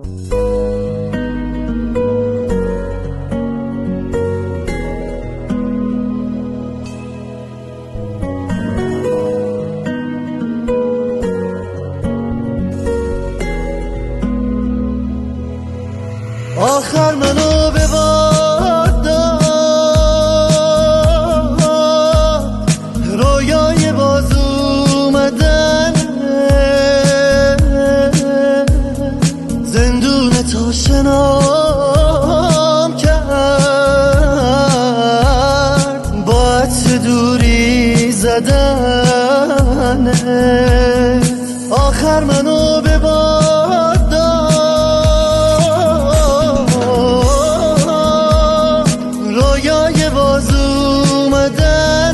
آخر منو به باد داد، رویای باز اومدن، زندون تاشنام کرد، با عطر دوری زدن. آخر منو به باد داد، رویای باز اومدن،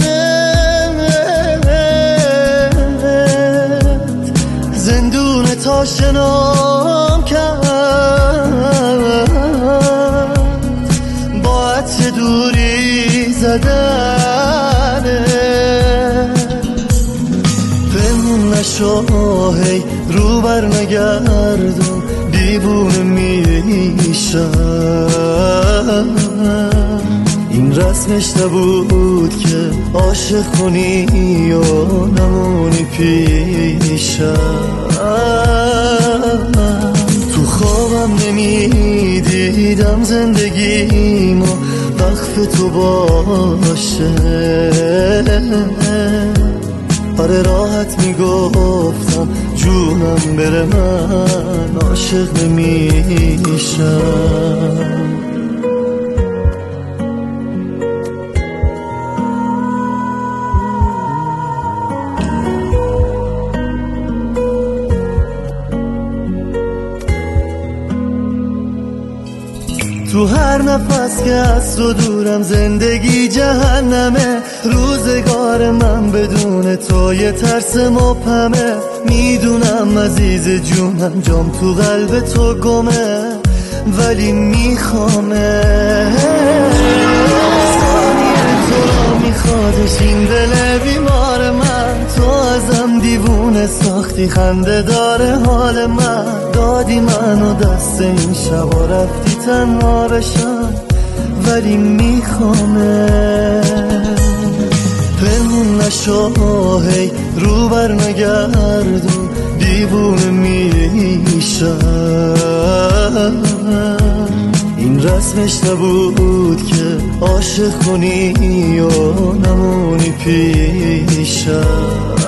زندون تاشنام کرد، با عطر دوری زدن. پنهون نشو هی رو بر نگردم، دیوونه میشم. این رسمش نبود که عاشق کنی و نمونی پیشم. تو خوابم نمیدیدم زندگیمو وقف تو باشه. آره راحت میگفتم جونم بره من عاشق نمیشم. تو هر نفس که از تو دورم زندگی جهنمه. روزگار من بدون تو یه ترس مبهمه. میدونم عزیز جونم جام تو قلب تو گمه، ولی میخوامه. تو را میخوادش این دل بیمار من. تو ازم دیوونه ساختی، خنده داره حال من. دادی منو دست این شبا رفتی تنها بشم، ولی میخوامه. پنهون نشو هی رو بر نگردم، دیوونه میشم. این رسمش نبود که عاشق کنی و نمونی پیشم.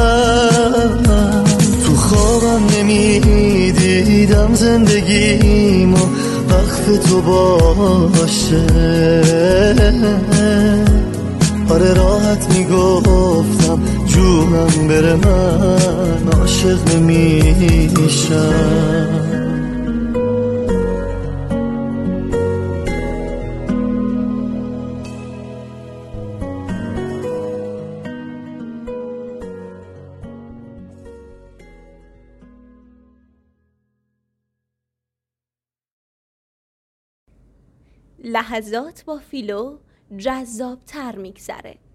تو خوابم نمیدیدم زندگیمو وقف تو باشه. آره راحت میگفتم جونم بره من عاشق نمیشم. لحظات با فیلو جذاب‌تر میگذره.